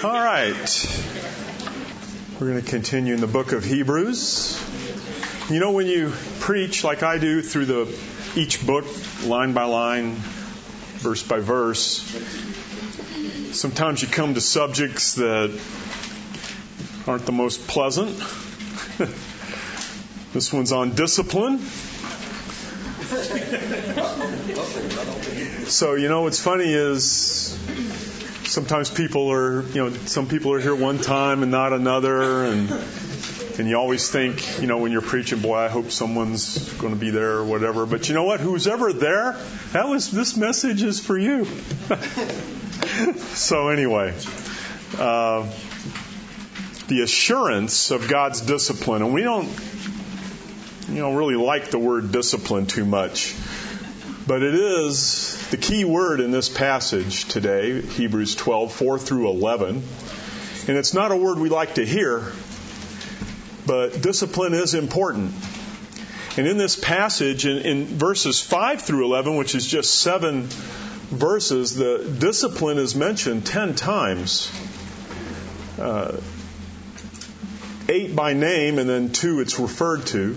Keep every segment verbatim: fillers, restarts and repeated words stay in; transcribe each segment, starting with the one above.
All right. We're going to continue in the book of Hebrews. You know, when you preach like I do through the each book, line by line, verse by verse, sometimes you come to subjects that aren't the most pleasant. This one's on discipline. So, you know, what's funny is sometimes people are, you know, some people are here one time and not another, and and you always think, you know, when you're preaching, boy, I hope someone's going to be there or whatever. But you know what? Who's ever there, that was this message is for you. So anyway, uh, the assurance of God's discipline, and we don't, you know, really like the word discipline too much, but it is the key word in this passage today, Hebrews twelve, four through eleven. And it's not a word we like to hear, but discipline is important. And in this passage, in, in verses five through eleven, which is just seven verses, the discipline is mentioned ten times. Uh, eight by name, and then two it's referred to.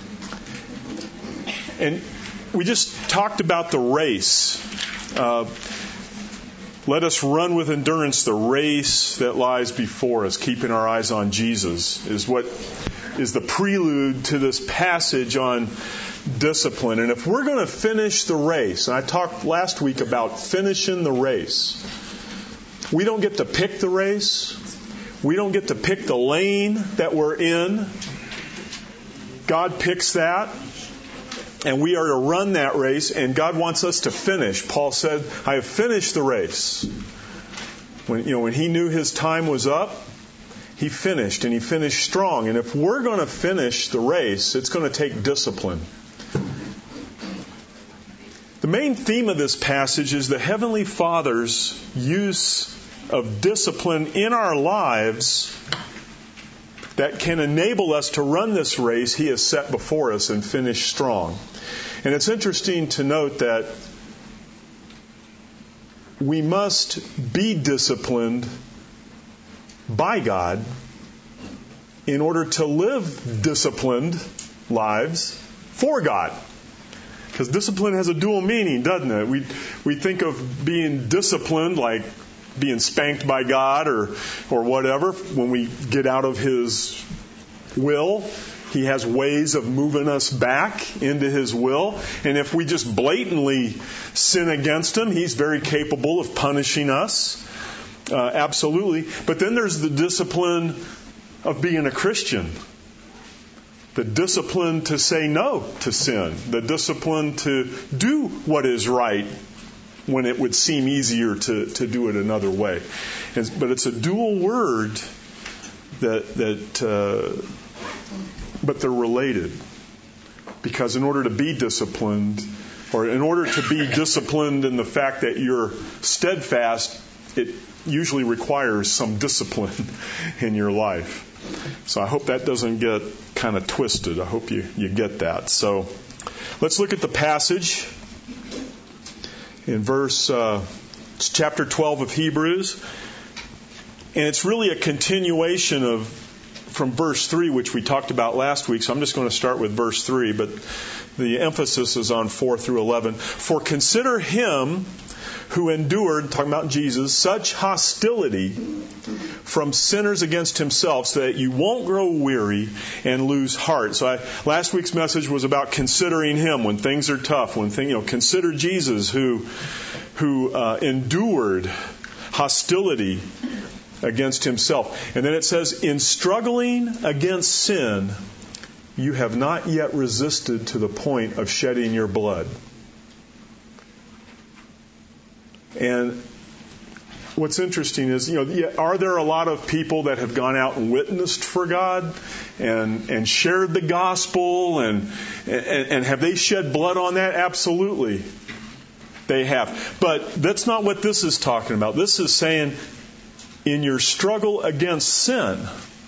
And we just talked about the race. Uh, let us run with endurance the race that lies before us, keeping our eyes on Jesus, is what is the prelude to this passage on discipline. And if we're going to finish the race, and I talked last week about finishing the race, we don't get to pick the race. We don't get to pick the lane that we're in. God picks that. And we are to run that race, and God wants us to finish. Paul said, I have finished the race. When, you know, when he knew his time was up, he finished, and he finished strong. And if we're going to finish the race, it's going to take discipline. The main theme of this passage is the Heavenly Father's use of discipline in our lives that can enable us to run this race He has set before us and finish strong. And it's interesting to note that we must be disciplined by God in order to live disciplined lives for God. Because discipline has a dual meaning, doesn't it? We we think of being disciplined like being spanked by God or or whatever when we get out of His will. He has ways of moving us back into His will. And if we just blatantly sin against Him, He's very capable of punishing us. Uh, absolutely. But then there's the discipline of being a Christian. The discipline to say no to sin. The discipline to do what is right when it would seem easier to, to do it another way. And, but it's a dual word that, that uh, but they're related. Because in order to be disciplined, or in order to be disciplined in the fact that you're steadfast, it usually requires some discipline in your life. So I hope that doesn't get kind of twisted. I hope you, you get that. So let's look at the passage. In verse, uh, it's chapter twelve of Hebrews, and it's really a continuation of from verse three, which we talked about last week. So I'm just going to start with verse three, but the emphasis is on four through eleven. For consider Him who endured, talking about Jesus, such hostility from sinners against Himself, so that you won't grow weary and lose heart. So I, last week's message was about considering Him when things are tough. When thing, you know, consider Jesus who who uh, endured hostility against Himself. And then it says, in struggling against sin, you have not yet resisted to the point of shedding your blood. And what's interesting is, you know, are there a lot of people that have gone out and witnessed for God and and shared the gospel and and, and have they shed blood on that? Absolutely, they have. But that's not what this is talking about. This is saying, in your struggle against sin,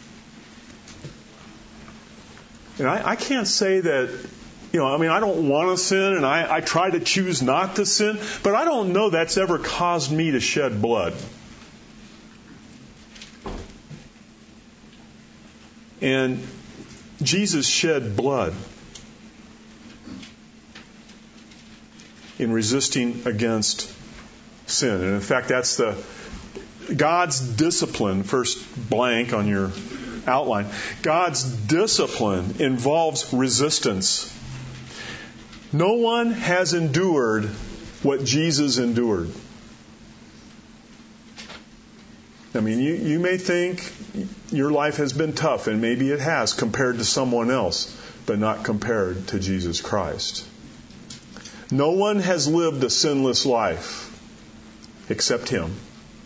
and I, I can't say that. You know, I mean, I don't want to sin, and I, I try to choose not to sin, but I don't know that's ever caused me to shed blood. And Jesus shed blood in resisting against sin. And in fact, that's the God's discipline, first blank on your outline. God's discipline involves resistance. No one has endured what Jesus endured. I mean, you, you may think your life has been tough, and maybe it has compared to someone else, but not compared to Jesus Christ. No one has lived a sinless life except Him.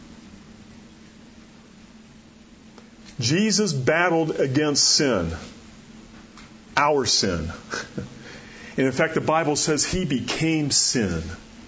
Jesus battled against sin, our sin. And in fact, the Bible says He became sin.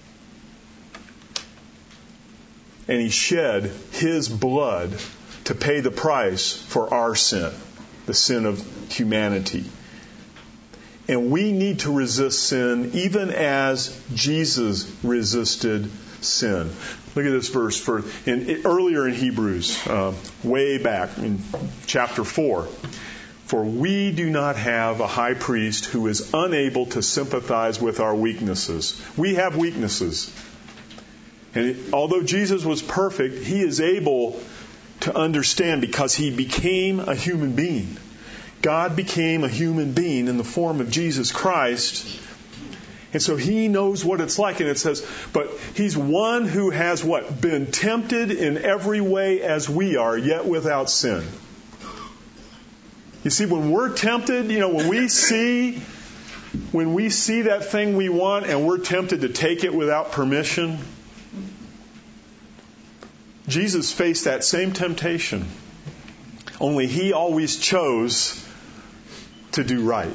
And He shed His blood to pay the price for our sin, the sin of humanity. And we need to resist sin even as Jesus resisted sin. Look at this verse for in, earlier in Hebrews, uh, way back in chapter four. For we do not have a high priest who is unable to sympathize with our weaknesses. We have weaknesses. And it, although Jesus was perfect, He is able to understand because He became a human being. God became a human being in the form of Jesus Christ. And so He knows what it's like. And it says, but He's one who has what? Been tempted in every way as we are, yet without sin. You see, when we're tempted, you know, when we see, when we see that thing we want and we're tempted to take it without permission, Jesus faced that same temptation. Only He always chose to do right.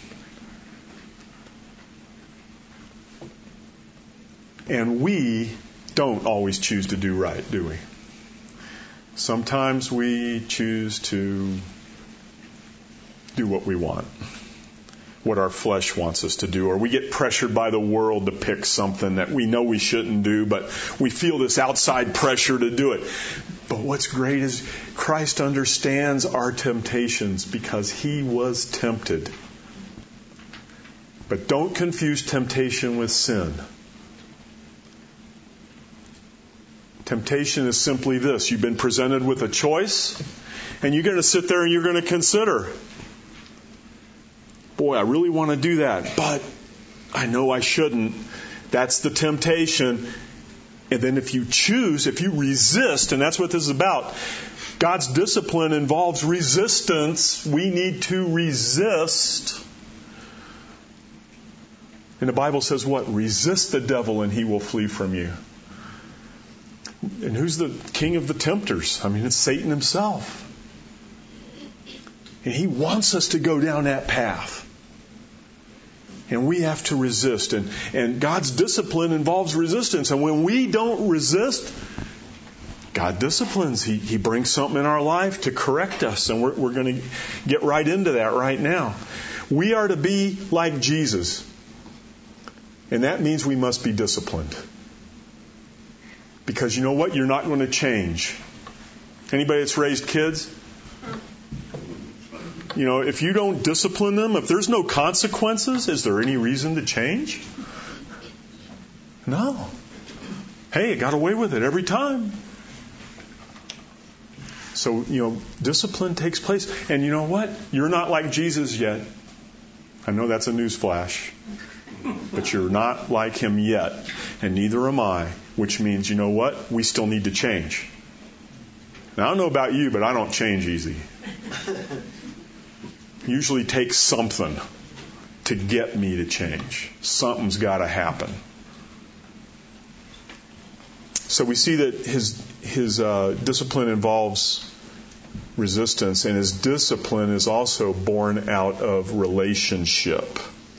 And we don't always choose to do right, do we? Sometimes we choose to do what we want, what our flesh wants us to do, or we get pressured by the world to pick something that we know we shouldn't do, but we feel this outside pressure to do it. But what's great is Christ understands our temptations because He was tempted. But don't confuse temptation with sin. Temptation is simply this. You've been presented with a choice, and you're going to sit there and you're going to consider, boy, I really want to do that, but I know I shouldn't. That's the temptation. And then if you choose, if you resist, and that's what this is about, God's discipline involves resistance. We need to resist. And the Bible says what? Resist the devil and he will flee from you. And who's the king of the tempters? I mean, it's Satan himself. And he wants us to go down that path. And we have to resist. And, and God's discipline involves resistance. And when we don't resist, God disciplines. He, he brings something in our life to correct us. And we're, we're going to get right into that right now. We are to be like Jesus. And that means we must be disciplined. Because you know what? You're not going to change. Anybody that's raised kids? You know, if you don't discipline them, if there's no consequences, is there any reason to change? No. Hey, I got away with it every time. So, you know, discipline takes place. And you know what? You're not like Jesus yet. I know that's a newsflash. But you're not like Him yet. And neither am I. Which means, you know what? We still need to change. Now, I don't know about you, but I don't change easy. Usually takes something to get me to change. Something's got to happen. So we see that his his uh, discipline involves resistance, and his discipline is also born out of relationship.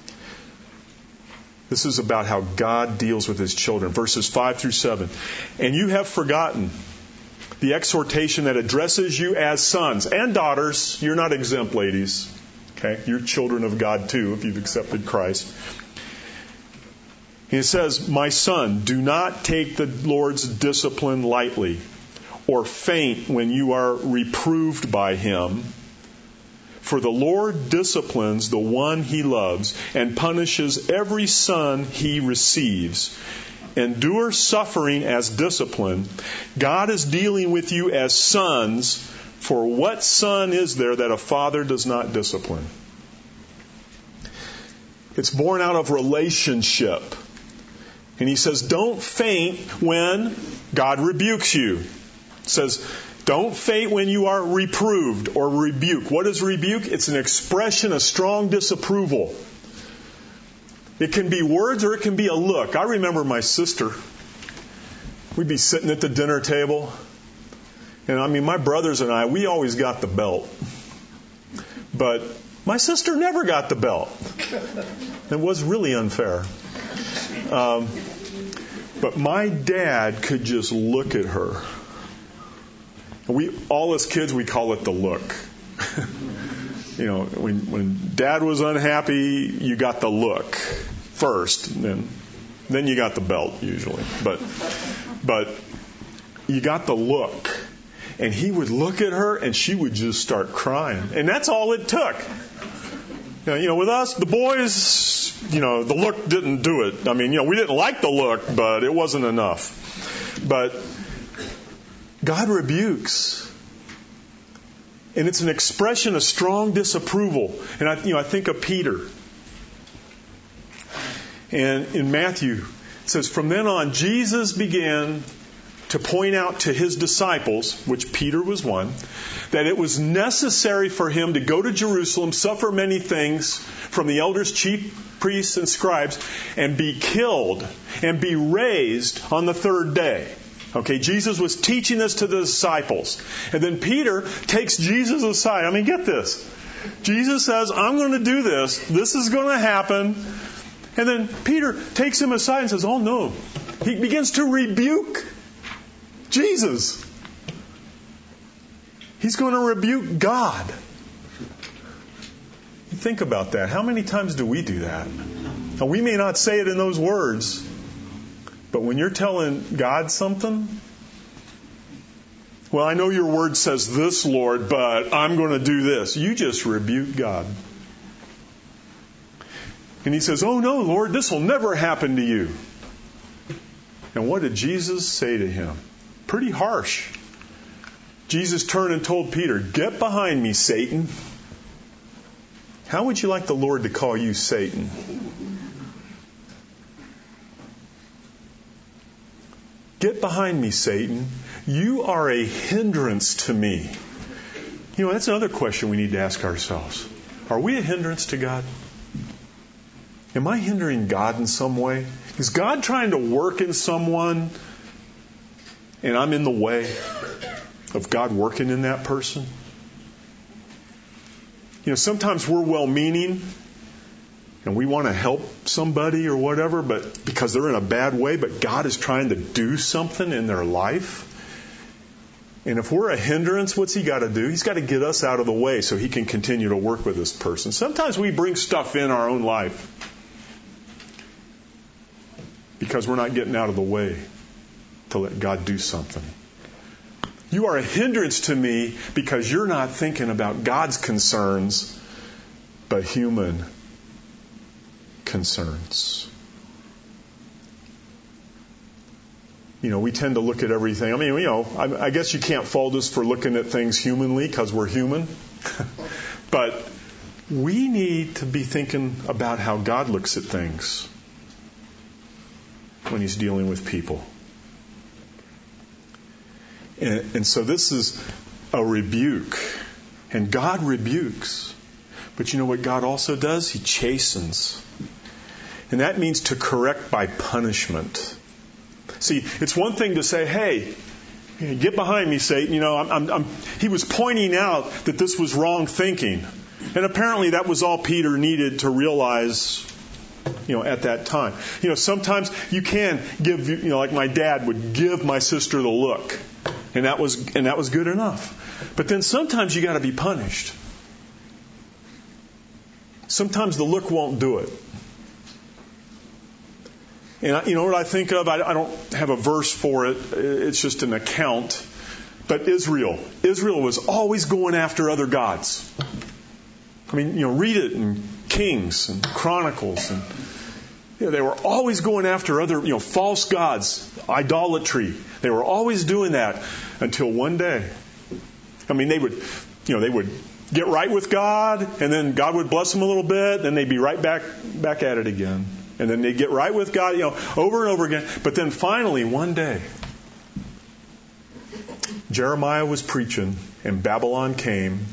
This is about how God deals with His children. Verses five through seven. And you have forgotten the exhortation that addresses you as sons and daughters. You're not exempt, ladies. Okay? You're children of God too, if you've accepted Christ. He says, my son, do not take the Lord's discipline lightly, or faint when you are reproved by Him. For the Lord disciplines the one he loves and punishes every son he receives. Endure suffering as discipline. God is dealing with you as sons. For what son is there that a father does not discipline? It's born out of relationship. And he says, don't faint when God rebukes you. It says, don't faint when you are reproved or rebuked. What is rebuke? It's an expression of strong disapproval. It can be words or it can be a look. I remember my sister. We'd be sitting at the dinner table. And I mean, my brothers and I, we always got the belt. But my sister never got the belt. It was really unfair. Um, but my dad could just look at her. We, all as kids, we call it the look. You know, when, when Dad was unhappy, you got the look first, and then, then you got the belt usually. But, but you got the look, and he would look at her, and she would just start crying, and that's all it took. You know, you know, with us, the boys, you know, the look didn't do it. I mean, you know, we didn't like the look, but it wasn't enough. But God rebukes. And it's an expression of strong disapproval. And I, you know, I think of Peter. And in Matthew, it says, from then on, Jesus began to point out to his disciples, which Peter was one, that it was necessary for him to go to Jerusalem, suffer many things from the elders, chief priests, and scribes, and be killed and be raised on the third day. Okay, Jesus was teaching this to the disciples. And then Peter takes Jesus aside. I mean, get this. Jesus says, I'm going to do this. This is going to happen. And then Peter takes him aside and says, oh no. He begins to rebuke Jesus. He's going to rebuke God. You think about that. How many times do we do that? Now, we may not say it in those words, but when you're telling God something, well, I know your word says this, Lord, but I'm going to do this. You just rebuke God. And he says, oh no, Lord, this will never happen to you. And what did Jesus say to him? Pretty harsh. Jesus turned and told Peter, get behind me, Satan. How would you like the Lord to call you Satan? Get behind me, Satan. You are a hindrance to me. You know, that's another question we need to ask ourselves. Are we a hindrance to God? Am I hindering God in some way? Is God trying to work in someone and I'm in the way of God working in that person? You know, sometimes we're well-meaning and we want to help somebody or whatever, but because they're in a bad way, but God is trying to do something in their life. And if we're a hindrance, what's He got to do? He's got to get us out of the way so He can continue to work with this person. Sometimes we bring stuff in our own life because we're not getting out of the way to let God do something. You are a hindrance to me because you're not thinking about God's concerns, but human concerns. You know, we tend to look at everything. I mean, you know, I, I guess you can't fault us for looking at things humanly because we're human. But we need to be thinking about how God looks at things when He's dealing with people. And, and so this is a rebuke. And God rebukes. But you know what God also does? He chastens. And that means to correct by punishment. See, it's one thing to say, hey, get behind me, Satan. You know, I'm, I'm, I'm, he was pointing out that this was wrong thinking. And apparently that was all Peter needed to realize, you know, at that time. You know, sometimes you can give, you know, like my dad would give my sister the look. And that was, and that was good enough. But then sometimes you got to be punished. Sometimes the look won't do it. And I, you know what I think of? I, I don't have a verse for it. It's just an account. But Israel. Israel was always going after other gods. I mean, you know, read it in Kings and Chronicles, and you know, they were always going after other, you know, false gods, idolatry. They were always doing that until one day. I mean, they would, you know, they would get right with God, and then God would bless them a little bit, then they'd be right back back at it again. And then they'd get right with God, you know, over and over again. But then finally, one day, Jeremiah was preaching, and Babylon came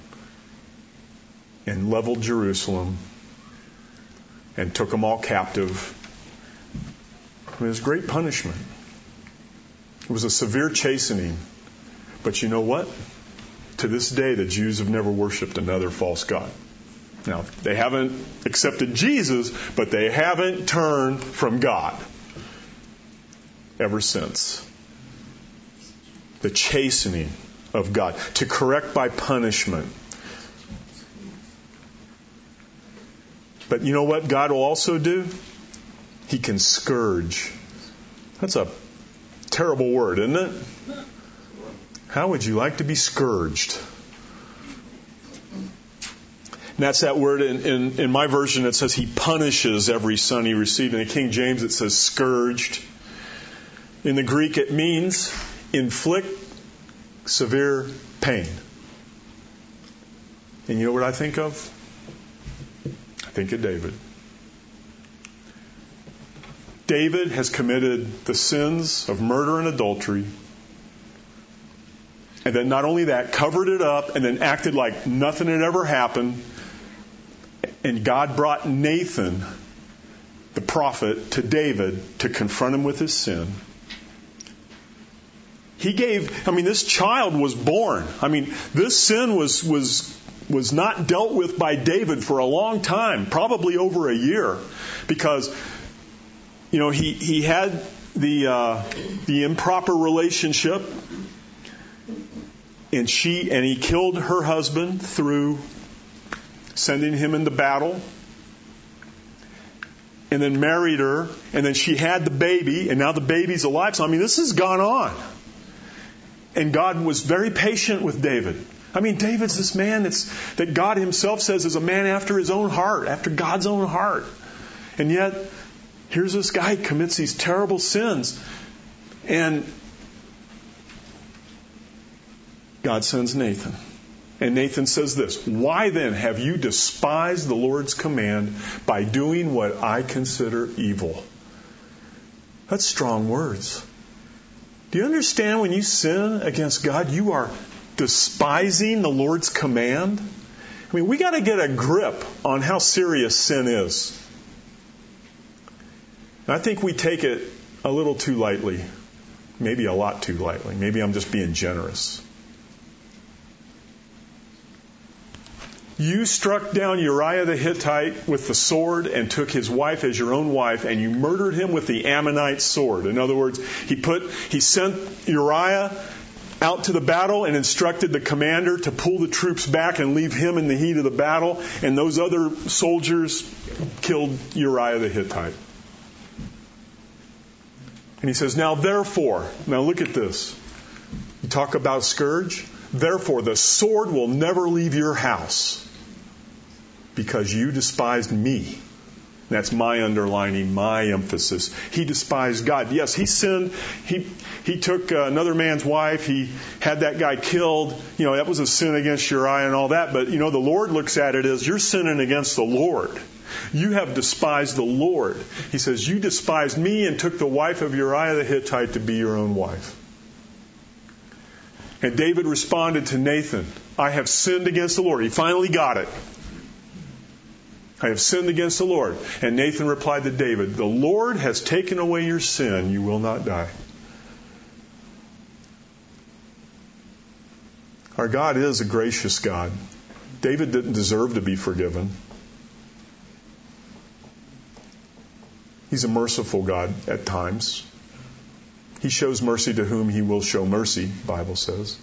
and leveled Jerusalem and took them all captive. It was great punishment. It was a severe chastening. But you know what? To this day, the Jews have never worshipped another false god. Now, they haven't accepted Jesus, but they haven't turned from God ever since. The chastening of God, to correct by punishment. But you know what God will also do? He can scourge. That's a terrible word, isn't it? How would you like to be scourged? And that's that word in, in, in my version. It says he punishes every son he received. In the King James it says scourged. In the Greek it means inflict severe pain. And you know what I think of? I think of David. David has committed the sins of murder and adultery. And then not only that, covered it up and then acted like nothing had ever happened. And God brought Nathan, the prophet, to David to confront him with his sin. He gave, I mean, this child was born. I mean, this sin was was was not dealt with by David for a long time, probably over a year, because, you know, he he had the uh, the improper relationship, and she and he killed her husband through sending him into battle, and then married her, and then she had the baby, and now the baby's alive. So I mean, this has gone on. And God was very patient with David. I mean, David's this man that's, that God himself says is a man after his own heart, after God's own heart. And yet, here's this guy who commits these terrible sins. And God sends Nathan. And Nathan says this, "Why then have you despised the Lord's command by doing what I consider evil?" That's strong words. Do you understand when you sin against God, you are despising the Lord's command? I mean, we got to get a grip on how serious sin is. And I think we take it a little too lightly. Maybe a lot too lightly. Maybe I'm just being generous. You struck down Uriah the Hittite with the sword and took his wife as your own wife, and you murdered him with the Ammonite sword. In other words, he put he sent Uriah out to the battle and instructed the commander to pull the troops back and leave him in the heat of the battle, and those other soldiers killed Uriah the Hittite. And he says, now therefore, now look at this. You talk about scourge. Therefore, the sword will never leave your house because you despised me. That's my underlining, my emphasis. He despised God. Yes, he sinned. He he took uh, another man's wife. He had that guy killed. You know, that was a sin against Uriah and all that. But, you know, the Lord looks at it as you're sinning against the Lord. You have despised the Lord. He says, you despised me and took the wife of Uriah the Hittite to be your own wife. And David responded to Nathan, I have sinned against the Lord. He finally got it. I have sinned against the Lord. And Nathan replied to David, the Lord has taken away your sin. You will not die. Our God is a gracious God. David didn't deserve to be forgiven. He's a merciful God at times. He shows mercy to whom he will show mercy, the Bible says.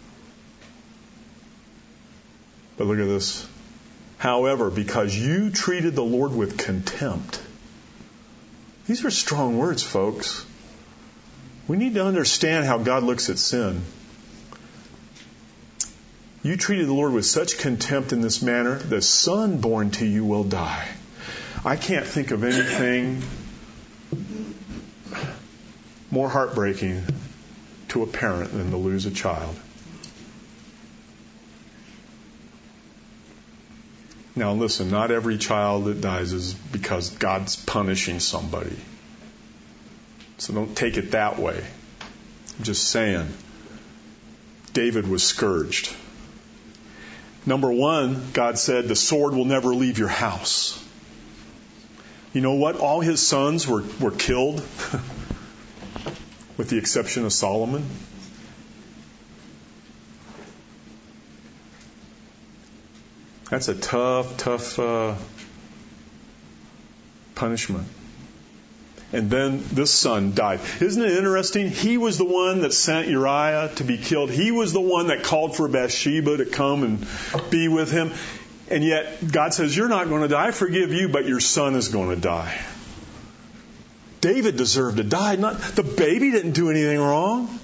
But look at this. However, because you treated the Lord with contempt. These are strong words, folks. We need to understand how God looks at sin. You treated the Lord with such contempt in this manner, the son born to you will die. I can't think of anything more heartbreaking to a parent than to lose a child. Now listen, not every child that dies is because God's punishing somebody. So don't take it that way. I'm just saying, David was scourged. Number one, God said, the sword will never leave your house. You know what? All his sons were, were killed, with the exception of Solomon. That's a tough, tough uh, punishment. And then this son died. Isn't it interesting? He was the one that sent Uriah to be killed. He was the one that called for Bathsheba to come and be with him. And yet God says, you're not going to die. I forgive you, but your son is going to die. David deserved to die. Not, the baby didn't do anything wrong.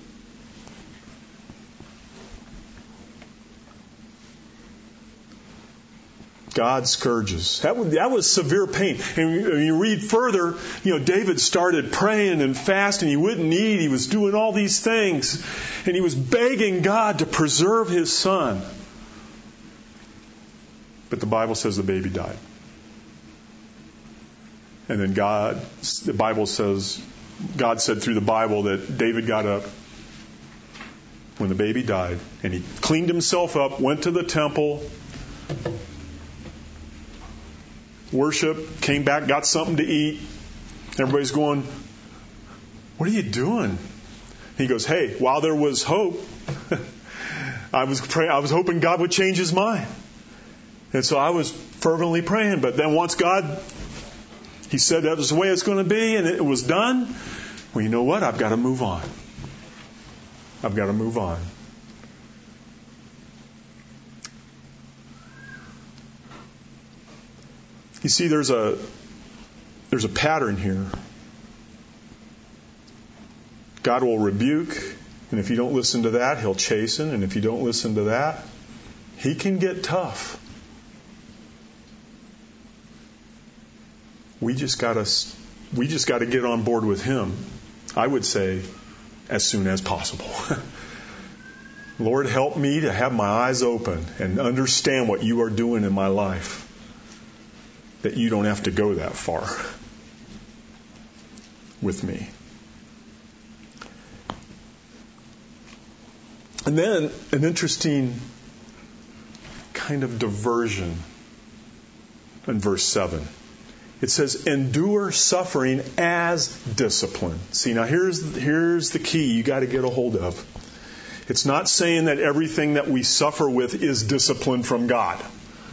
God scourges. That was, that was severe pain. And you read further, you know, David started praying and fasting. He wouldn't eat. He was doing all these things. And he was begging God to preserve his son. But the Bible says the baby died. And then God, the Bible says, God said through the Bible that David got up when the baby died. And he cleaned himself up, went to the temple, worship, came back, got something to eat. Everybody's going, what are you doing? He goes, hey, while there was hope, I was praying, I was hoping God would change his mind. And so I was fervently praying. But then once God, he said that was the way it's going to be, and it was done, well, you know what? I've got to move on. I've got to move on. You see, there's a there's a pattern here. God will rebuke, and if you don't listen to that, he'll chasten, and if you don't listen to that, he can get tough. We just gotta we just got to get on board with him. I would say as soon as possible. Lord, help me to have my eyes open and understand what you are doing in my life. That you don't have to go that far with me. And then an interesting kind of diversion in verse seven. It says, endure suffering as discipline. See, now here's, here's the key you got to get a hold of. It's not saying that everything that we suffer with is discipline from God.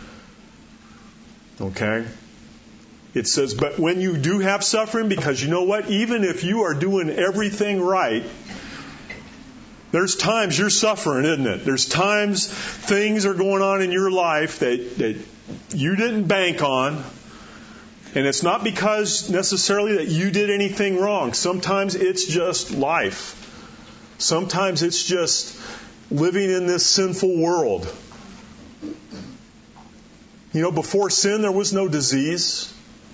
Okay? It says, but when you do have suffering, because you know what? Even if you are doing everything right, there's times you're suffering, isn't it? There's times things are going on in your life that, that you didn't bank on. And it's not because necessarily that you did anything wrong. Sometimes it's just life. Sometimes it's just living in this sinful world. You know, before sin, there was no disease.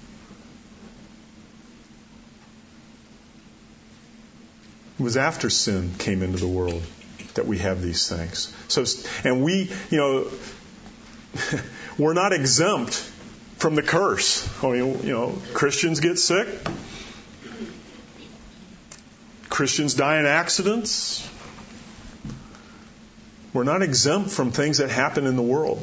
It was after sin came into the world that we have these things. So, and we, you know, we're not exempt from the curse. I mean, you know, Christians get sick. Christians die in accidents. We're not exempt from things that happen in the world.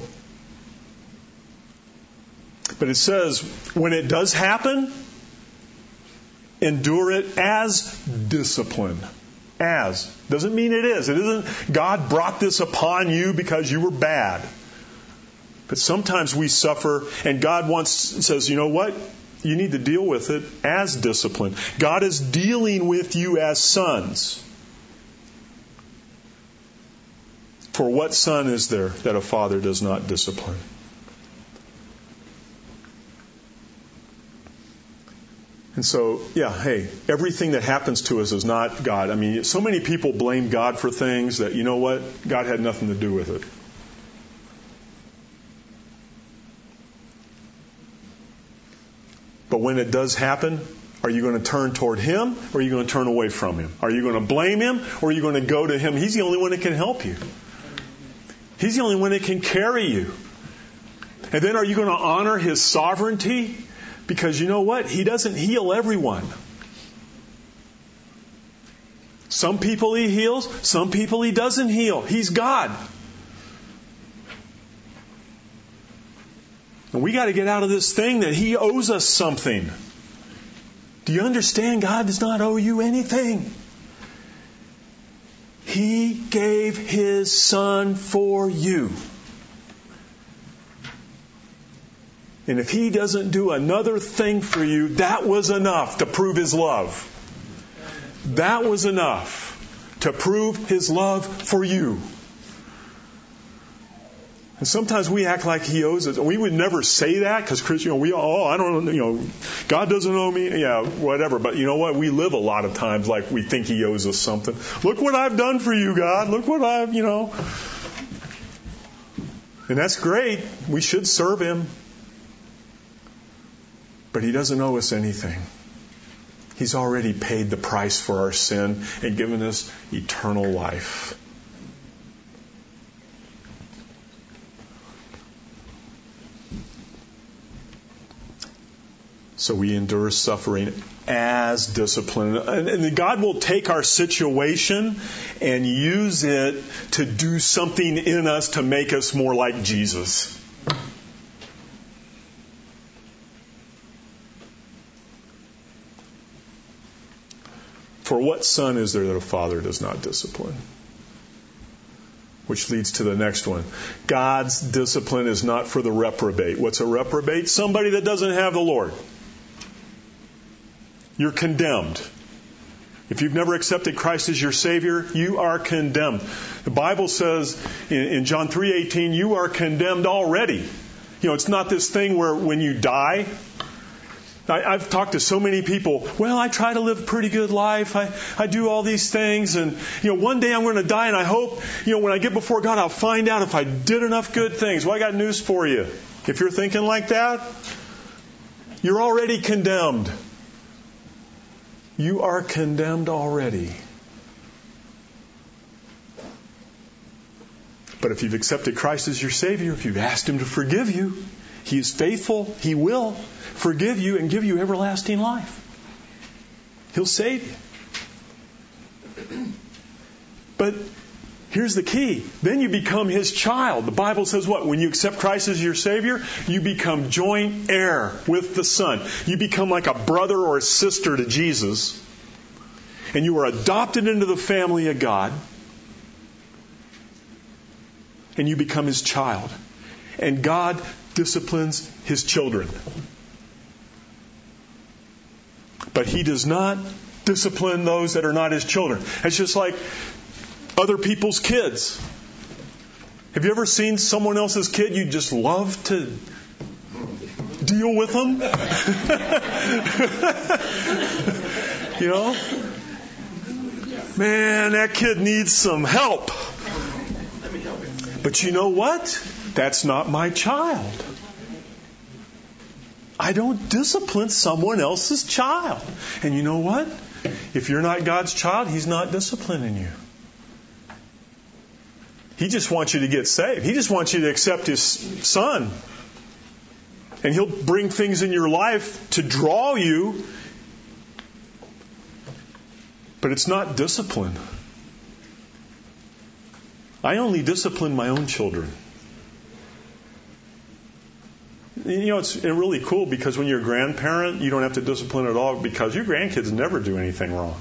But it says, when it does happen, endure it as discipline. As. Doesn't mean it is. It isn't God brought this upon you because you were bad. But sometimes we suffer, and God wants says, you know what? You need to deal with it as discipline. God is dealing with you as sons. For what son is there that a father does not discipline? And so, yeah, hey, everything that happens to us is not God. I mean, so many people blame God for things that, you know what, God had nothing to do with it. But when it does happen, are you going to turn toward Him or are you going to turn away from Him? Are you going to blame Him or are you going to go to Him? He's the only one that can help you. He's the only one that can carry you. And then are you going to honor His sovereignty? Because you know what? He doesn't heal everyone. Some people He heals, some people He doesn't heal. He's God. And we got to get out of this thing that He owes us something. Do you understand? God does not owe you anything. He gave His Son for you. And if He doesn't do another thing for you, that was enough to prove His love. That was enough to prove His love for you. And sometimes we act like He owes us. We would never say that because Christians, you know, we all, oh, I don't know, you know, God doesn't owe me. Yeah, whatever. But you know what? We live a lot of times like we think He owes us something. Look what I've done for you, God. Look what I've, you know. And that's great. We should serve Him. But He doesn't owe us anything. He's already paid the price for our sin and given us eternal life. So we endure suffering as discipline. And God will take our situation and use it to do something in us to make us more like Jesus. For what son is there that a father does not discipline? Which leads to the next one. God's discipline is not for the reprobate. What's a reprobate? Somebody that doesn't have the Lord. You're condemned. If you've never accepted Christ as your Savior, you are condemned. The Bible says in, in John three eighteen, you are condemned already. You know, it's not this thing where when you die, I, I've talked to so many people, well, I try to live a pretty good life. I, I do all these things. And, you know, one day I'm going to die and I hope, you know, when I get before God, I'll find out if I did enough good things. Well, I got news for you. If you're thinking like that, you're already condemned. You are condemned already. But if you've accepted Christ as your Savior, if you've asked Him to forgive you, He is faithful. He will forgive you and give you everlasting life. He'll save you. But here's the key. Then you become His child. The Bible says what? When you accept Christ as your Savior, you become joint heir with the Son. You become like a brother or a sister to Jesus. And you are adopted into the family of God. And you become His child. And God disciplines His children. But He does not discipline those that are not His children. It's just like other people's kids. Have you ever seen someone else's kid you just love to deal with them? You know? Man, that kid needs some help. But you know what? That's not my child. I don't discipline someone else's child. And you know what? If you're not God's child, He's not disciplining you. He just wants you to get saved. He just wants you to accept His Son. And He'll bring things in your life to draw you. But it's not discipline. I only discipline my own children. You know, it's really cool because when you're a grandparent, you don't have to discipline at all because your grandkids never do anything wrong.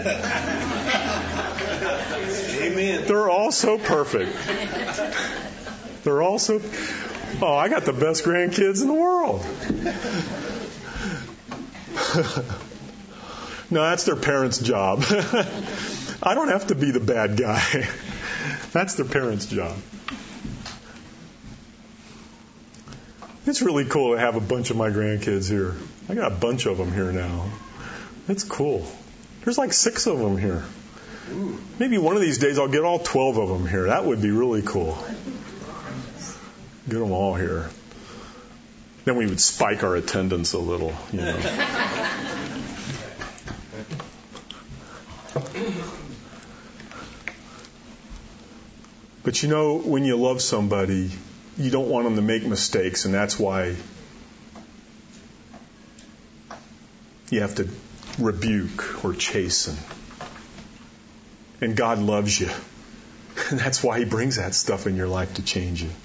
Amen. They're all so perfect. They're all so... Oh, I got the best grandkids in the world. No, that's their parents' job. I don't have to be the bad guy. That's their parents' job. It's really cool to have a bunch of my grandkids here. I got a bunch of them here now. It's cool. There's like six of them here. Maybe one of these days I'll get all twelve of them here. That would be really cool. Get them all here. Then we would spike our attendance a little, you know. But you know, when you love somebody, you don't want them to make mistakes, and that's why you have to rebuke or chasten. And God loves you. And that's why He brings that stuff in your life to change you.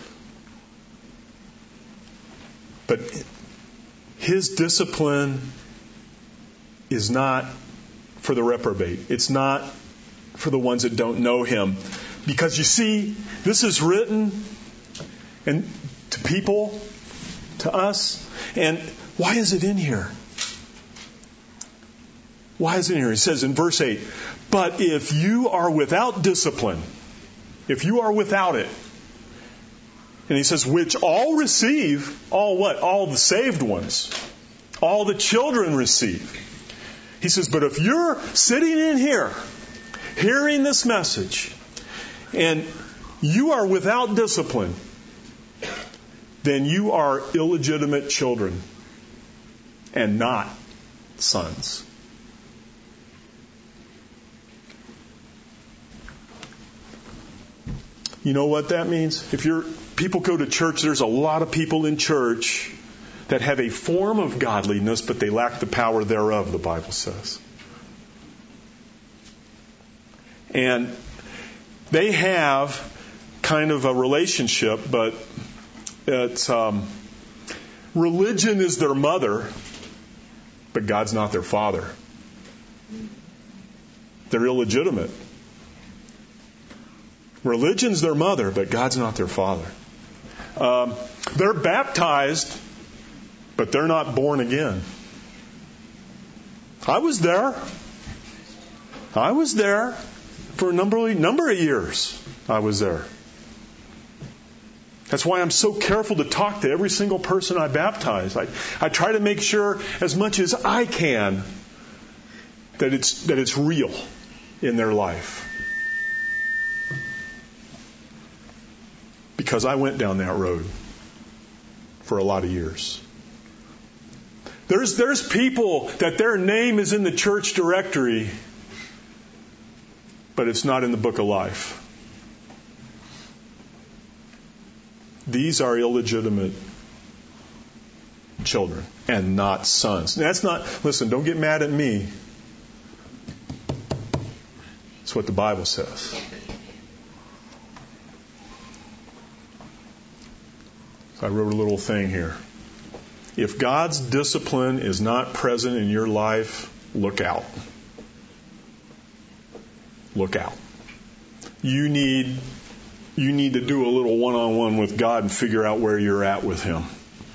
But His discipline is not for the reprobate. It's not for the ones that don't know Him. Because you see, this is written and to people, to us. And why is it in here? Why is it in here? It says in verse eight, but if you are without discipline, if you are without it, and he says, which all receive, all what? All the saved ones. All the children receive. He says, but if you're sitting in here, hearing this message, and you are without discipline, then you are illegitimate children and not sons. You know what that means? If you're people go to church, there's a lot of people in church that have a form of godliness, but they lack the power thereof, the Bible says. And they have kind of a relationship, but it's um, religion is their mother, but God's not their father. They're illegitimate. Religion's their mother, but God's not their father. Um, they're baptized, but they're not born again. I was there. I was there for a number of, number of years. I was there. That's why I'm so careful to talk to every single person I baptize. I, I try to make sure as much as I can that it's that it's real in their life. Because I went down that road for a lot of years. There's there's people that their name is in the church directory, but it's not in the book of life. These are illegitimate children and not sons. That's not, listen, don't get mad at me. It's what the Bible says. I wrote a little thing here. If God's discipline is not present in your life, look out. Look out. You need, you need to do a little one-on-one with God and figure out where you're at with Him.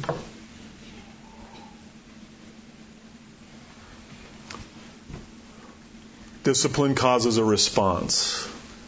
Discipline causes a response.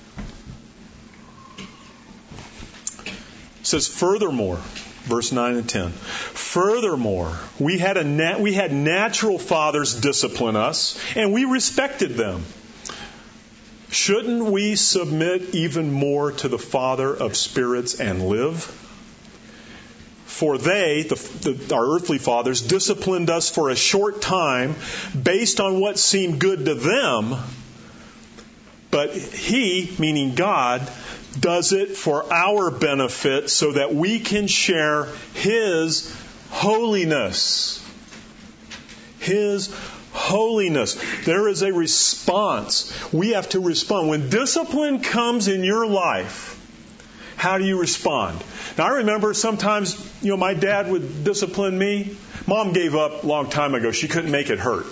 It says, furthermore, verse nine and ten. Furthermore, we had a nat- we had natural fathers discipline us, and we respected them. Shouldn't we submit even more to the Father of spirits and live? For they, the, the, our earthly fathers, disciplined us for a short time based on what seemed good to them, but He, meaning God, does it for our benefit so that we can share His holiness. His holiness. There is a response. We have to respond. When discipline comes in your life, how do you respond? Now, I remember sometimes, you know, my dad would discipline me. Mom gave up a long time ago. She couldn't make it hurt.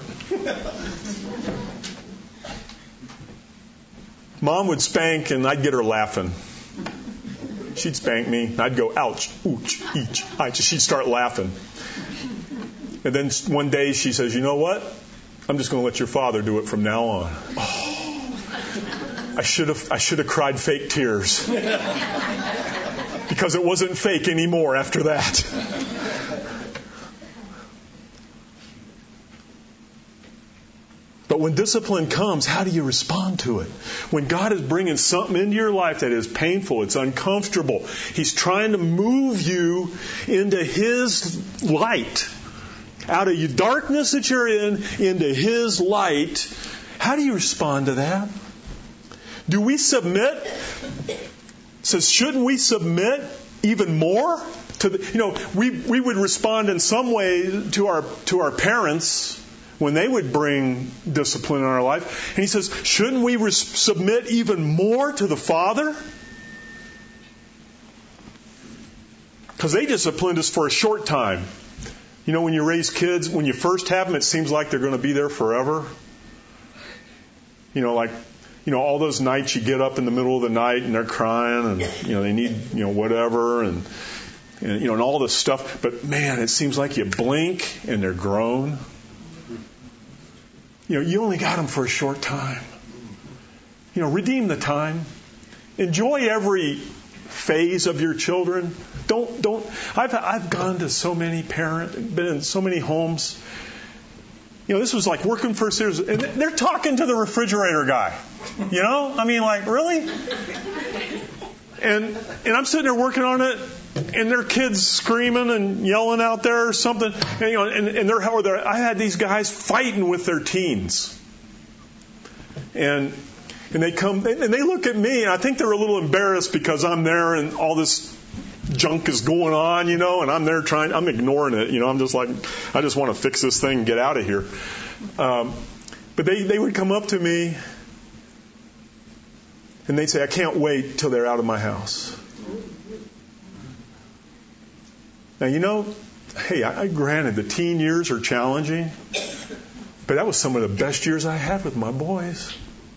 Mom would spank and I'd get her laughing. She'd spank me. I'd go, ouch, ooch, each, ouch. She'd start laughing. And then one day she says, you know what? I'm just going to let your father do it from now on. Oh, I should have I should have cried fake tears. Because it wasn't fake anymore after that. But when discipline comes, how do you respond to it? When God is bringing something into your life that is painful, it's uncomfortable, He's trying to move you into His light. Out of your darkness that you're in, into His light. How do you respond to that? Do we submit? Says, shouldn't we submit even more? To the, you know, we, we would respond in some way to our to our parents when they would bring discipline in our life. And he says, shouldn't we res- submit even more to the Father? Because they disciplined us for a short time. You know, when you raise kids, when you first have them, it seems like they're going to be there forever. You know, like, you know, all those nights you get up in the middle of the night and they're crying and, you know, they need, you know, whatever and, and you know, and all this stuff. But man, it seems like you blink and they're grown. You know, you only got them for a short time. You know, redeem the time. Enjoy every phase of your children. Don't, don't, I've, I've gone to so many parents, been in so many homes. You know, this was like working for Sears, and they're talking to the refrigerator guy. You know? I mean, like, really? And, and I'm sitting there working on it, and their kids screaming and yelling out there or something. And, you know, and, and they're, how they're, I had these guys fighting with their teens. And, and they come, and they look at me, and I think they're a little embarrassed because I'm there and all this junk is going on, you know, and I'm there trying, I'm ignoring it, you know, I'm just like, I just want to fix this thing and get out of here. Um, but they, they would come up to me and they'd say, I can't wait till they're out of my house. Now, you know, hey, I, I granted the teen years are challenging, but that was some of the best years I had with my boys.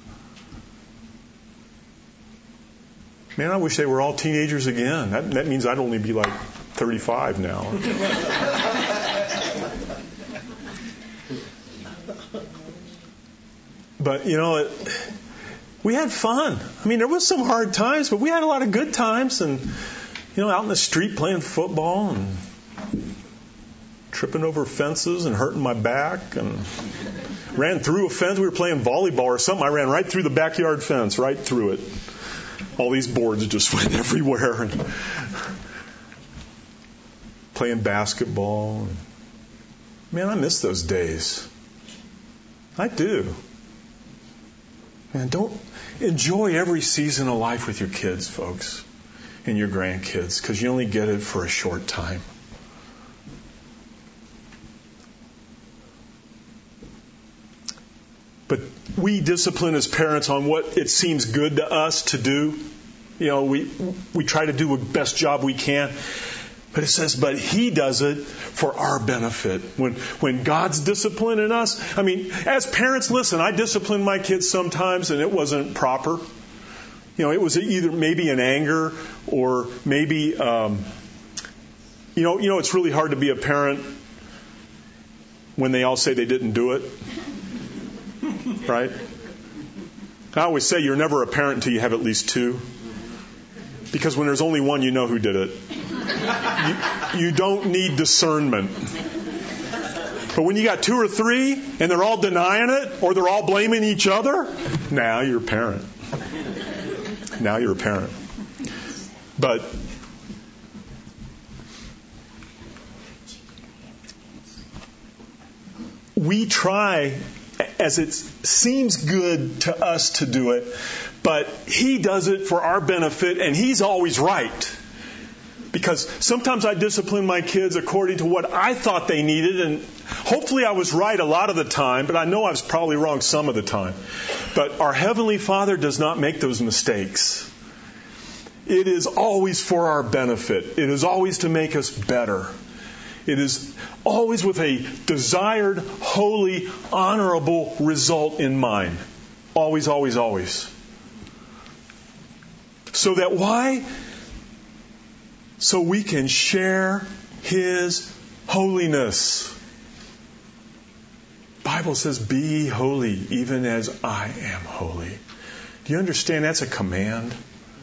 Man, I wish they were all teenagers again. That, that means I'd only be like thirty-five now. But, you know, it, we had fun. I mean, there was some hard times, but we had a lot of good times. And, you know, out in the street playing football and tripping over fences and hurting my back and ran through a fence. We were playing volleyball or something. I ran right through the backyard fence, right through it. All these boards just went everywhere. And playing basketball. Man, I miss those days. I do. Man, don't enjoy every season of life with your kids, folks, and your grandkids, because you only get it for a short time. But we discipline as parents on what it seems good to us to do. You know, we we try to do the best job we can. But it says, but He does it for our benefit. When when God's disciplining us, I mean, as parents, listen, I discipline my kids sometimes and it wasn't proper. You know, it was either maybe in anger or maybe, um, you know, you know, it's really hard to be a parent when they all say they didn't do it. Right? I always say you're never a parent until you have at least two. Because when there's only one, you know who did it. You, you don't need discernment. But when you got two or three and they're all denying it or they're all blaming each other, now you're a parent. Now you're a parent. But we try as it seems good to us to do it, but He does it for our benefit, and He's always right. Because sometimes I discipline my kids according to what I thought they needed, and hopefully I was right a lot of the time, but I know I was probably wrong some of the time. But our Heavenly Father does not make those mistakes. It is always for our benefit. It is always to make us better. It is always with a desired, holy, honorable result in mind. Always, always, always. So that why? So we can share His holiness. The Bible says, be holy even as I am holy. Do you understand that's a command?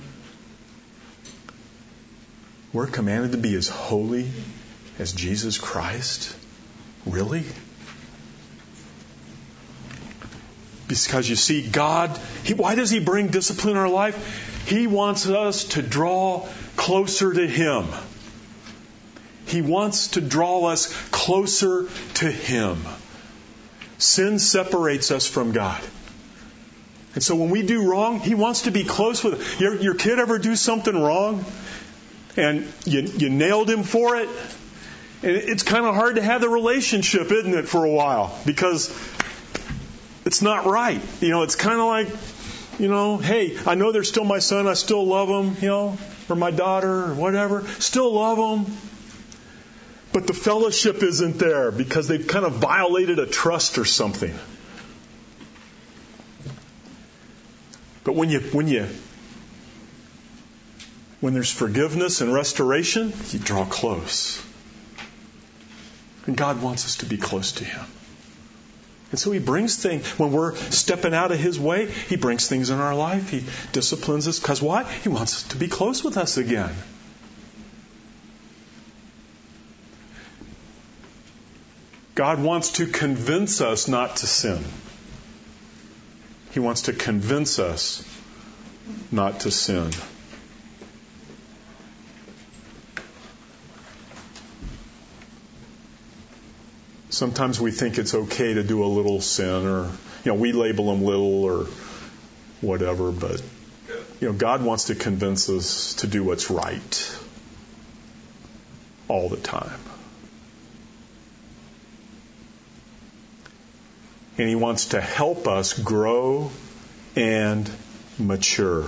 We're commanded to be as holy as Jesus Christ? Really? Because you see, God, he, why does He bring discipline in our life? He wants us to draw closer to Him. He wants to draw us closer to Him. Sin separates us from God. And so when we do wrong, He wants to be close with us. Your, your kid ever do something wrong? And you, you nailed him for it? And it's kind of hard to have the relationship, isn't it, for a while? Because it's not right. You know, it's kind of like, you know, hey, I know they're still my son. I still love them, you know, or my daughter or whatever. Still love them. But the fellowship isn't there because they've kind of violated a trust or something. But when you, when you, when there's forgiveness and restoration, you draw close. And God wants us to be close to Him. And so He brings things, when we're stepping out of His way, He brings things in our life. He disciplines us. Because why? He wants us to be close with us again. God wants to convince us not to sin. He wants to convince us not to sin. Sometimes we think it's okay to do a little sin, or, you know, we label them little or whatever, but, you know, God wants to convince us to do what's right all the time. And He wants to help us grow and mature.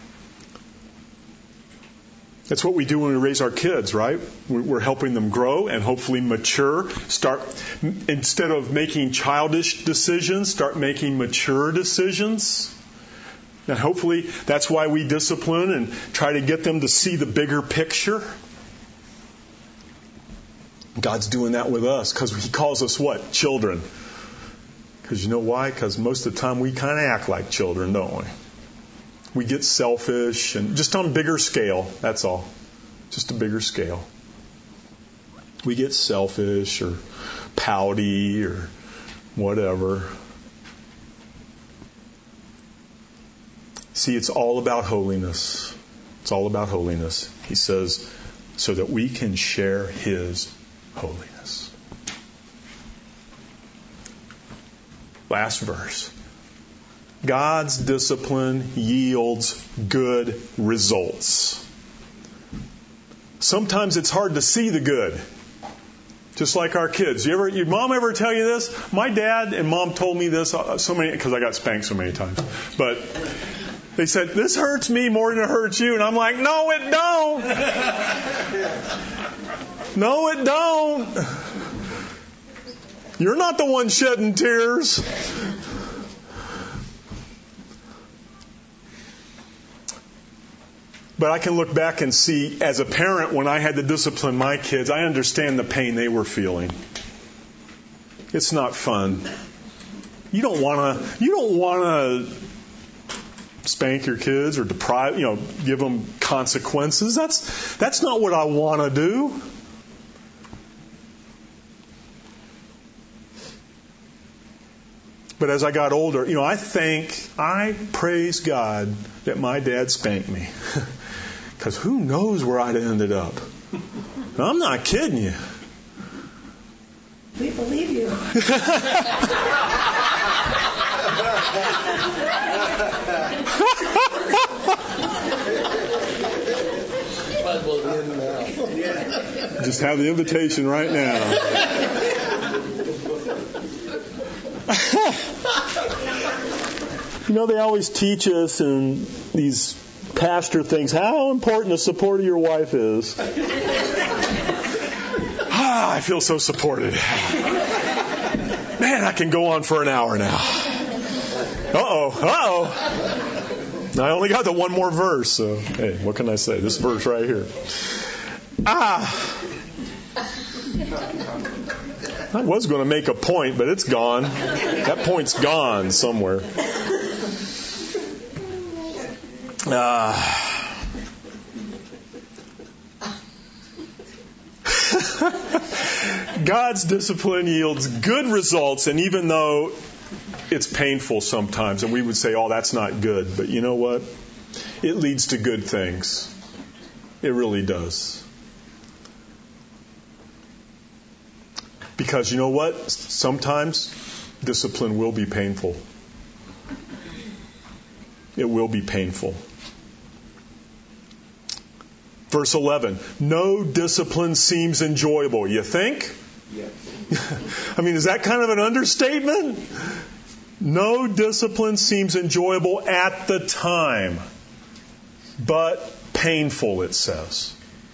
That's what we do when we raise our kids, right? We're helping them grow and hopefully mature. Start, instead of making childish decisions, start making mature decisions. And hopefully that's why we discipline and try to get them to see the bigger picture. God's doing that with us because He calls us what? Children. Because you know why? Because most of the time we kind of act like children, don't we? We get selfish and just on a bigger scale, that's all. Just a bigger scale. We get selfish or pouty or whatever. See, it's all about holiness. It's all about holiness. He says, so that we can share His holiness. Last verse. God's discipline yields good results. Sometimes it's hard to see the good. Just like our kids. You ever, your mom ever tell you this? My dad and mom told me this so many, because I got spanked so many times. But they said, this hurts me more than it hurts you. And I'm like, no, it don't. No, it don't. You're not the one shedding tears. But I can look back and see, as a parent, when I had to discipline my kids, I understand the pain they were feeling. It's not fun. You don't want to. You don't want to spank your kids or deprive. You know, give them consequences. That's that's not what I want to do. But as I got older, you know, I thank, I praise God that my dad spanked me. Because who knows where I'd ended up. I'm not kidding you. We believe you. Just have the invitation right now. You know, they always teach us in these pastor things how important the support of your wife is. Ah, I feel so supported. Man, I can go on for an hour now. Uh-oh, uh-oh. I only got the one more verse, so hey, what can I say? This verse right here. Ah. I was going to make a point, but it's gone. That point's gone somewhere. Ah. God's discipline yields good results, and even though it's painful sometimes, and we would say, oh, that's not good. But you know what? It leads to good things. It really does. Because you know what? Sometimes discipline will be painful. It will be painful. Verse eleven, no discipline seems enjoyable. You think? Yes. I mean, is that kind of an understatement? No discipline seems enjoyable at the time, but painful, it says.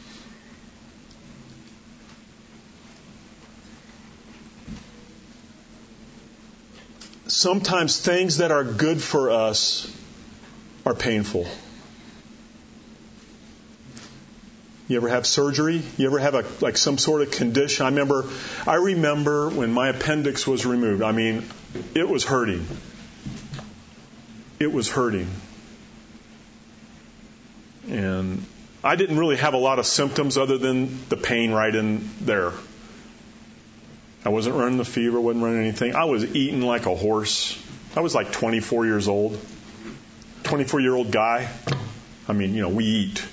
Sometimes things that are good for us are painful. You ever have surgery? You ever have a like some sort of condition? I remember I remember when my appendix was removed. I mean, it was hurting. It was hurting. And I didn't really have a lot of symptoms other than the pain right in there. I wasn't running the fever, wasn't running anything. I was eating like a horse. I was like twenty-four years old. twenty-four-year-old guy. I mean, you know, we eat.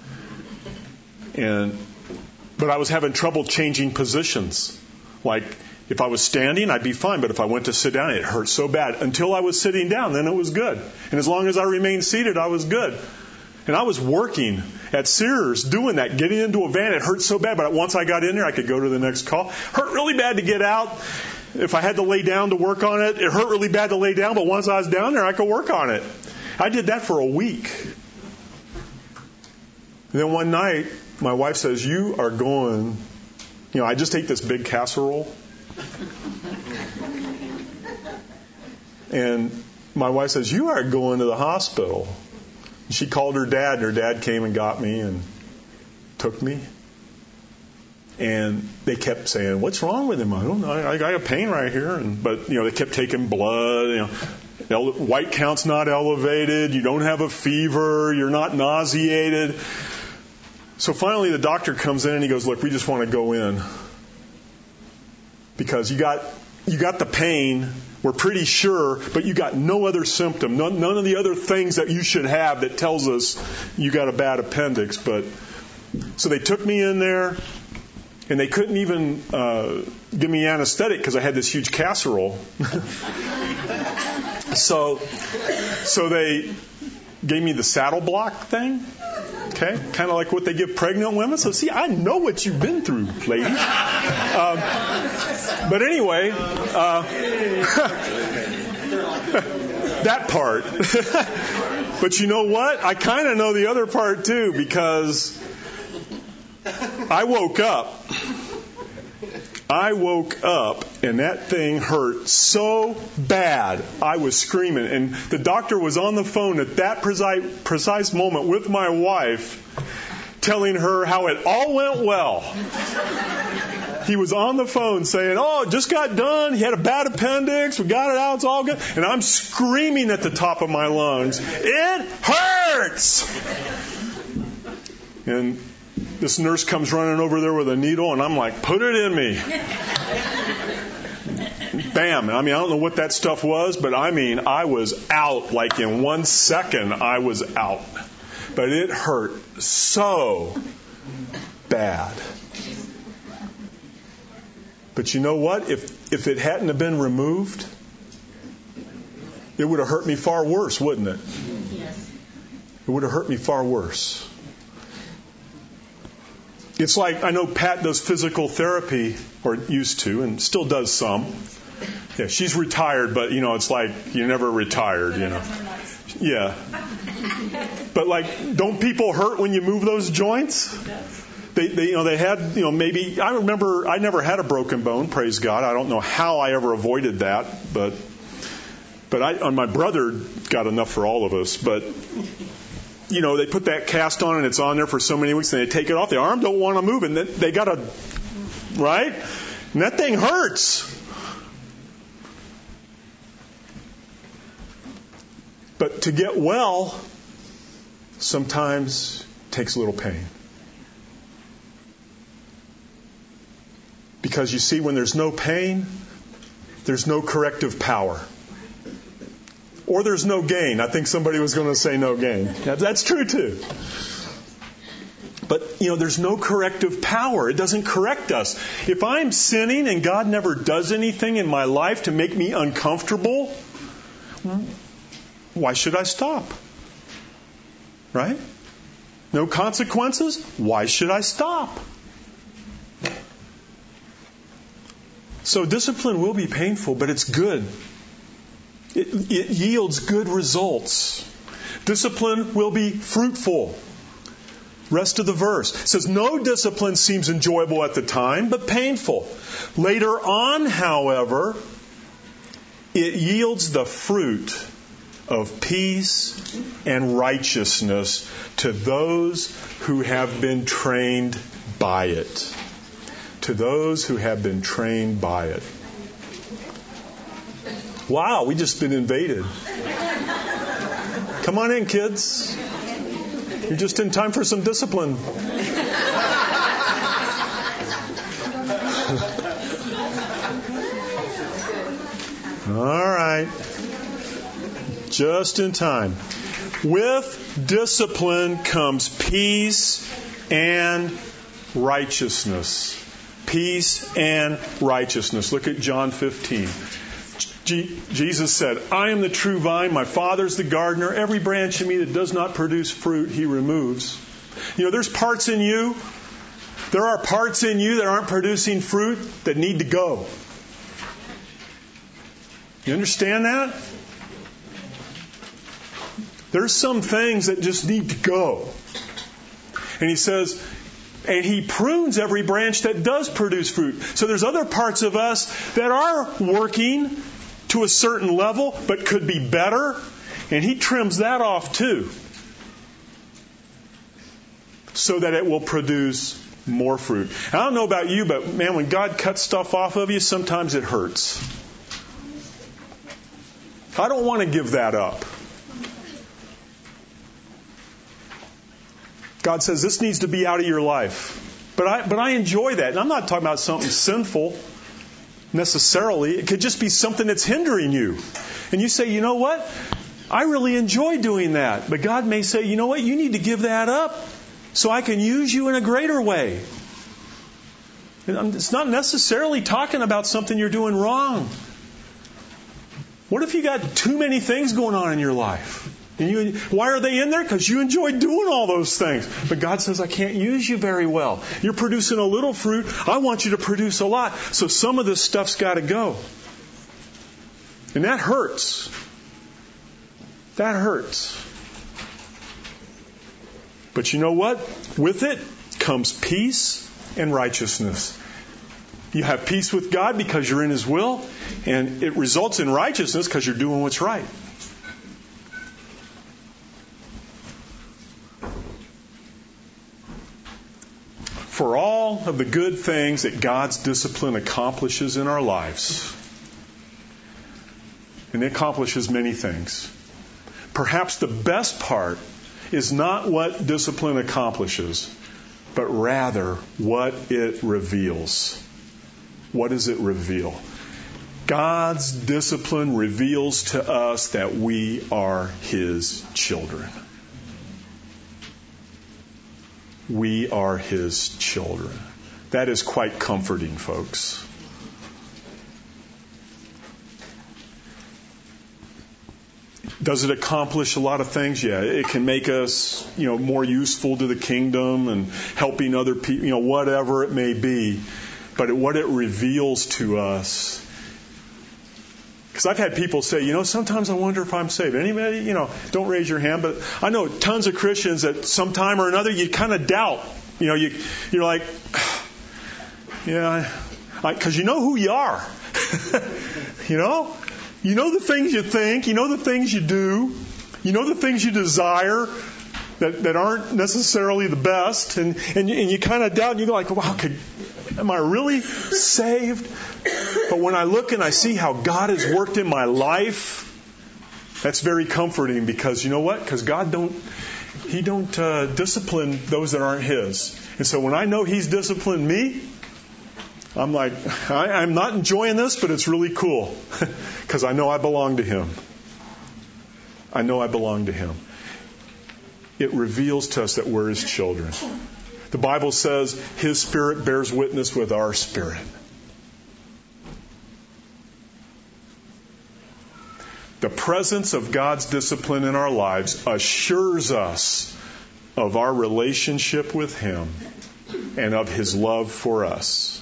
And but I was having trouble changing positions. Like if I was standing, I'd be fine. But if I went to sit down, it hurt so bad. Until I was sitting down, then it was good. And as long as I remained seated, I was good. And I was working at Sears doing that, getting into a van. It hurt so bad. But once I got in there, I could go to the next call. Hurt really bad to get out. If I had to lay down to work on it, it hurt really bad to lay down. But once I was down there, I could work on it. I did that for a week. And then one night, my wife says, you are going, you know, I just ate this big casserole. And my wife says, you are going to the hospital. She called her dad, and her dad came and got me and took me. And they kept saying, what's wrong with him? I don't know. I, I got a pain right here. And, but, you know, they kept taking blood. You know, white count's not elevated. You don't have a fever. You're not nauseated. So finally the doctor comes in and he goes, look, we just want to go in. Because you got you got the pain, we're pretty sure, but you got no other symptom, none, none of the other things that you should have that tells us you got a bad appendix. But so they took me in there, and they couldn't even uh, give me anesthetic because I had this huge casserole. so, so they gave me the saddle block thing. Okay, kind of like what they give pregnant women. So see, I know what you've been through, ladies. Um, but anyway, uh, that part. But you know what? I kind of know the other part too, because I woke up. I woke up and that thing hurt so bad I was screaming. And the doctor was on the phone at that precise, precise moment with my wife, telling her how it all went well. He was on the phone saying, oh, it just got done. He had a bad appendix. We got it out. It's all good. And I'm screaming at the top of my lungs, it hurts! And this nurse comes running over there with a needle, and I'm like, put it in me. Bam. I mean, I don't know what that stuff was, but I mean, I was out. Like in one second, I was out. But it hurt so bad. But you know what? If if it hadn't have been removed, it would have hurt me far worse, wouldn't it? Yes. It would have hurt me far worse. It's like, I know Pat does physical therapy, or used to, and still does some. Yeah, she's retired, but, you know, it's like you're never retired, you know. Yeah. But, like, don't people hurt when you move those joints? They, they, you know, they had, you know, maybe, I remember, I never had a broken bone, praise God. I don't know how I ever avoided that, but, but I, on my brother got enough for all of us, but... You know, they put that cast on and it's on there for so many weeks and they take it off. The arm don't want to move and then they got to, right? And that thing hurts. But to get well sometimes takes a little pain. Because you see, when there's no pain, there's no corrective power. Or there's no gain. I think somebody was going to say no gain. That's true too. But, you know, there's no corrective power. It doesn't correct us. If I'm sinning and God never does anything in my life to make me uncomfortable, why should I stop? Right? No consequences? Why should I stop? So discipline will be painful, but it's good. It, it yields good results. Discipline will be fruitful. Rest of the verse. It says, no discipline seems enjoyable at the time, but painful. Later on, however, it yields the fruit of peace and righteousness to those who have been trained by it. To those who have been trained by it. Wow, we just been invaded. Come on in, kids. You're just in time for some discipline. All right. Just in time. With discipline comes peace and righteousness. Peace and righteousness. Look at John fifteen. G- Jesus said, I am the true vine, my Father's the gardener. Every branch in me that does not produce fruit, He removes. You know, there's parts in you, there are parts in you that aren't producing fruit that need to go. You understand that? There's some things that just need to go. And He says, and He prunes every branch that does produce fruit. So there's other parts of us that are working to a certain level, but could be better. And He trims that off too. So that it will produce more fruit. I don't know about you, but man, when God cuts stuff off of you, sometimes it hurts. I don't want to give that up. God says this needs to be out of your life. But I, but I enjoy that. And I'm not talking about something sinful necessarily. It could just be something that's hindering you. And you say, you know what? I really enjoy doing that. But God may say, you know what? You need to give that up so I can use you in a greater way. It's not necessarily talking about something you're doing wrong. What if you got too many things going on in your life? And you, why are they in there? Because you enjoy doing all those things. But God says, I can't use you very well. You're producing a little fruit. I want you to produce a lot. So some of this stuff's got to go. And that hurts. That hurts. But you know what? With it comes peace and righteousness. You have peace with God because you're in His will. And it results in righteousness because you're doing what's right. For all of the good things that God's discipline accomplishes in our lives, and it accomplishes many things, perhaps the best part is not what discipline accomplishes, but rather what it reveals. What does it reveal? God's discipline reveals to us that we are His children. We are His children. That is quite comforting, folks. Does it accomplish a lot of things? Yeah, it can make us, you know, more useful to the kingdom and helping other people, you know, whatever it may be. But what it reveals to us, because I've had people say, you know, sometimes I wonder if I'm saved. Anybody, you know, don't raise your hand, but I know tons of Christians that sometime or another you kind of doubt. You know, you, you're like, yeah, because you know who you are. You know? You know the things you think. You know the things you do. You know the things you desire that, that aren't necessarily the best. And, and, you, and you kind of doubt and you go like, wow, could, am I really saved? But when I look and I see how God has worked in my life, that's very comforting because you know what? Because God don't, He don't uh, discipline those that aren't His. And so when I know He's disciplined me, I'm like, I, I'm not enjoying this, but it's really cool because I know I belong to Him. I know I belong to Him. It reveals to us that we're His children. The Bible says His Spirit bears witness with our spirit. The presence of God's discipline in our lives assures us of our relationship with Him and of His love for us.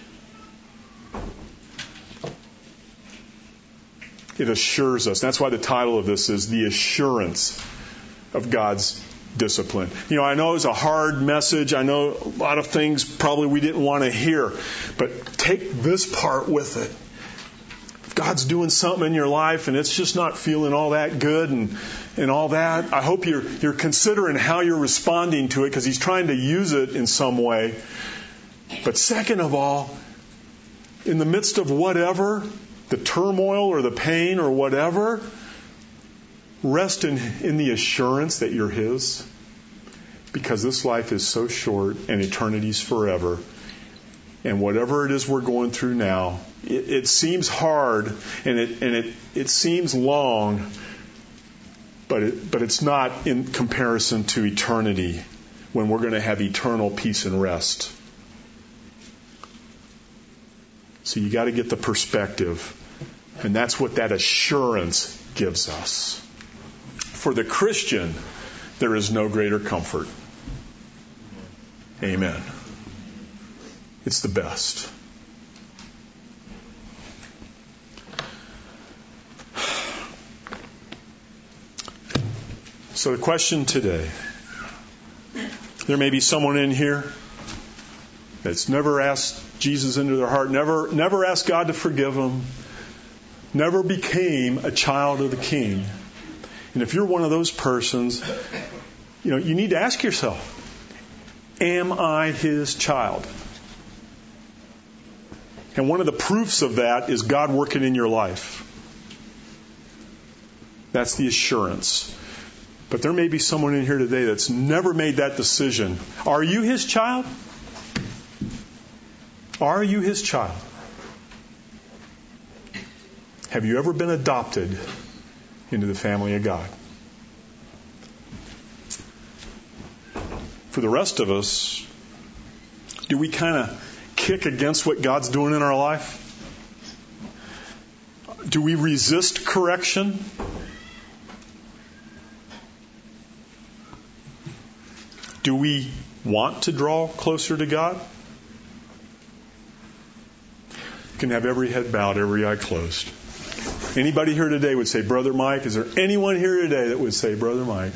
It assures us. That's why the title of this is The Assurance of God's Discipline. You know, I know it's a hard message. I know a lot of things probably we didn't want to hear. But take this part with it. If God's doing something in your life and it's just not feeling all that good and, and all that, I hope you're, you're considering how you're responding to it, because He's trying to use it in some way. But second of all, in the midst of whatever, the turmoil or the pain or whatever, rest in, in the assurance that you're His, because this life is so short and eternity's forever. And whatever it is we're going through now, it, it seems hard and it and it, it seems long, but it, but it's not in comparison to eternity, when we're going to have eternal peace and rest. So you got to get the perspective, and that's what that assurance gives us. For the Christian, there is no greater comfort. Amen. It's the best. So the question today, there may be someone in here that's never asked Jesus into their heart, never, never asked God to forgive them, never became a child of the King. And if you're one of those persons, you know, you need to ask yourself, am I His child? And one of the proofs of that is God working in your life. That's the assurance. But there may be someone in here today that's never made that decision. Are you His child? Are you His child? Have you ever been adopted into the family of God? For the rest of us, do we kind of kick against what God's doing in our life? Do we resist correction? Do we want to draw closer to God? You can have every head bowed, every eye closed. Anybody here today would say, Brother Mike? Is there anyone here today that would say, Brother Mike,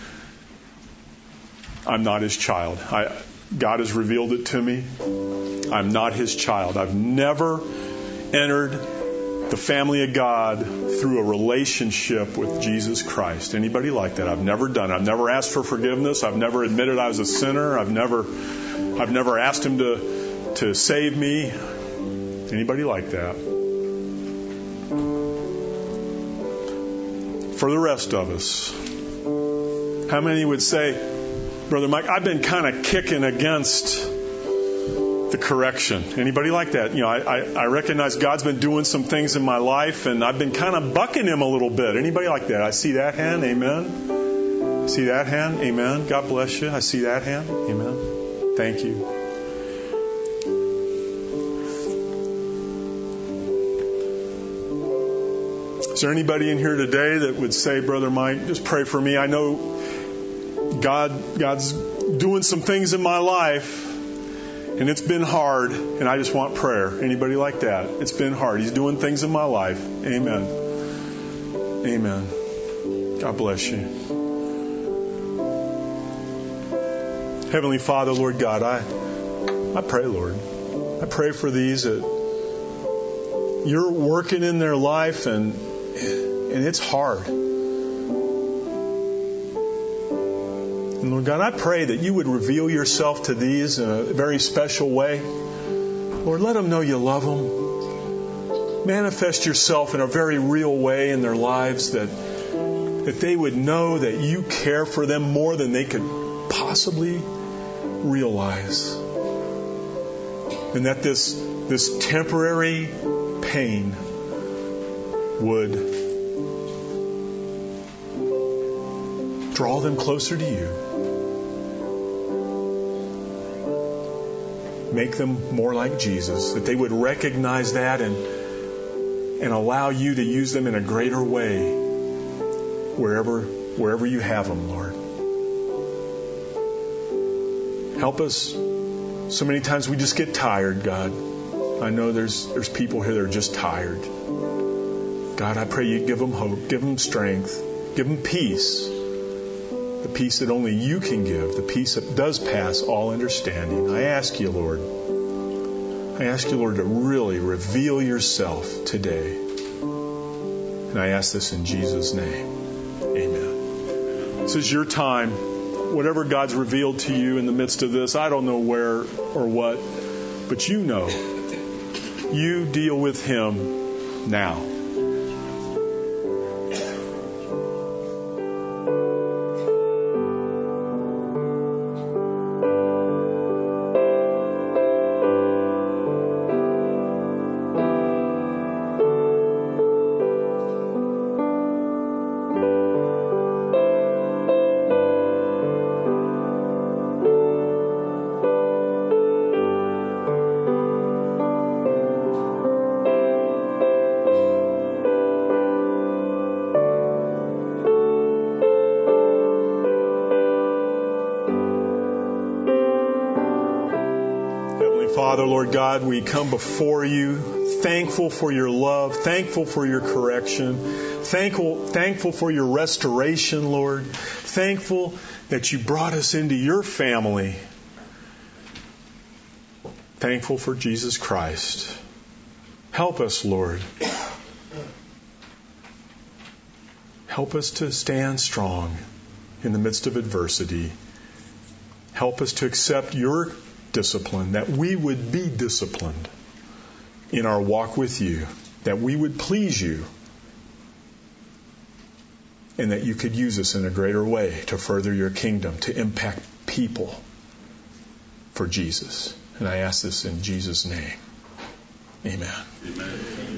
I'm not His child. I, God has revealed it to me. I'm not His child. I've never entered the family of God through a relationship with Jesus Christ. Anybody like that? I've never done it. I've never asked for forgiveness. I've never admitted I was a sinner. I've never, I've never asked Him to, to save me. Anybody like that? For the rest of us, how many would say, Brother Mike, I've been kind of kicking against the correction? Anybody like that? You know, I, I, I recognize God's been doing some things in my life, and I've been kind of bucking Him a little bit. Anybody like that? I see that hand. Amen. See that hand? Amen. God bless you. I see that hand. Amen. Thank you. Is there anybody in here today that would say, Brother Mike, just pray for me? I know God, God's doing some things in my life, and it's been hard, and I just want prayer. Anybody like that? It's been hard. He's doing things in my life. Amen. Amen. God bless you. Heavenly Father, Lord God, I, I pray, Lord. I pray for these that you're working in their life, and and it's hard. And Lord God, I pray that you would reveal yourself to these in a very special way. Lord, let them know you love them. Manifest yourself in a very real way in their lives, that that they would know that you care for them more than they could possibly realize. And that this, this temporary pain would Draw them closer to you. Make them more like Jesus, that they would recognize that and, and allow you to use them in a greater way wherever, wherever you have them, Lord. Help us. So many times we just get tired, God. I know there's there's people here that are just tired. God, I pray you give them hope, give them strength, give them peace. The peace that only you can give, the peace that does pass all understanding. I ask you, Lord, I ask you, Lord, to really reveal yourself today. And I ask this in Jesus' name. Amen. This is your time. Whatever God's revealed to you in the midst of this, I don't know where or what, but you know. You deal with Him now. Father, Lord God, we come before you thankful for your love, thankful for your correction, thankful, thankful for your restoration, Lord, thankful that you brought us into your family, thankful for Jesus Christ. Help us, Lord. Help us to stand strong in the midst of adversity. Help us to accept your discipline, that we would be disciplined in our walk with you, that we would please you, and that you could use us in a greater way to further your kingdom, to impact people for Jesus. And I ask this in Jesus' name. Amen. Amen.